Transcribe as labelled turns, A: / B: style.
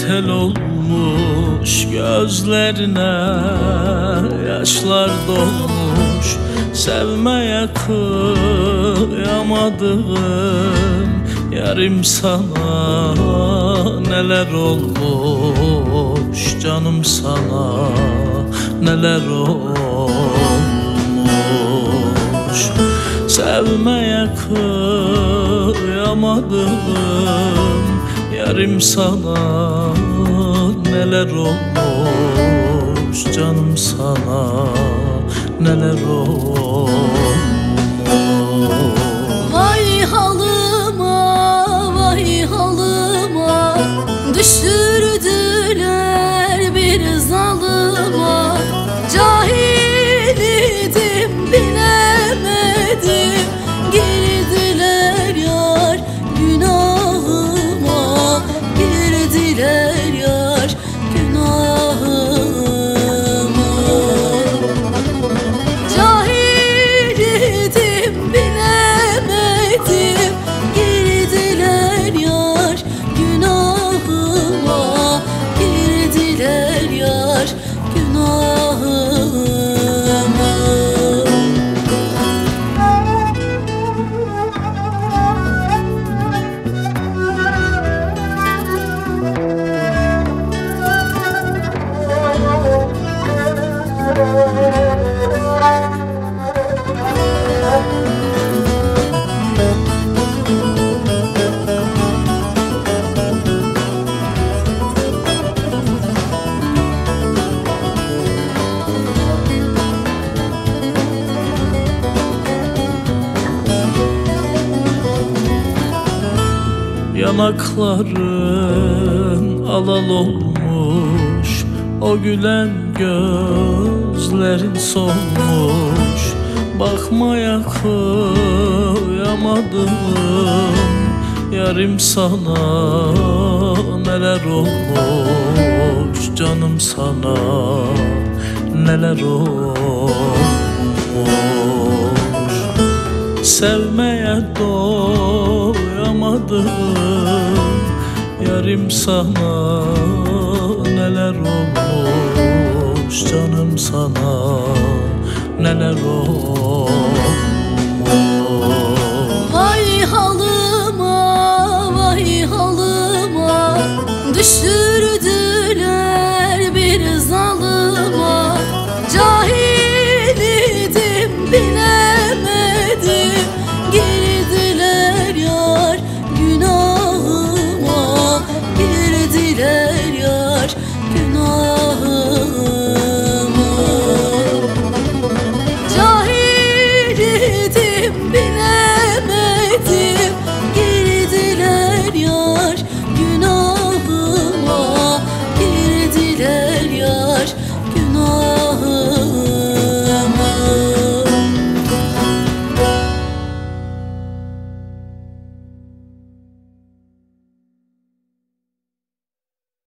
A: tel olmuş gözlerine, yaşlar dolmuş sevmeye kıyamadım. Yarim sana neler olmuş, canım sana neler olmuş. Sevmeye kıyamadım, yarim sana neler olmuş, canım sana neler olmuş.
B: Vay halıma, vay halıma, düşürdüler bir zalıma. Cahil idim, bilemedim, girdiler yar günahıma, girdiler yar günahıma. Cahil idim, bilemedim, girdiler yar günahıma, girdiler yar günahıma.
A: Yanakların alal olmuş, o gülen gözlerin solmuş. Bakmaya kıyamadım, yarim sana neler olmuş, canım sana neler olmuş. Sevmeye doyamadım, yarim sana neler olmuş, canım sana neler olmuş.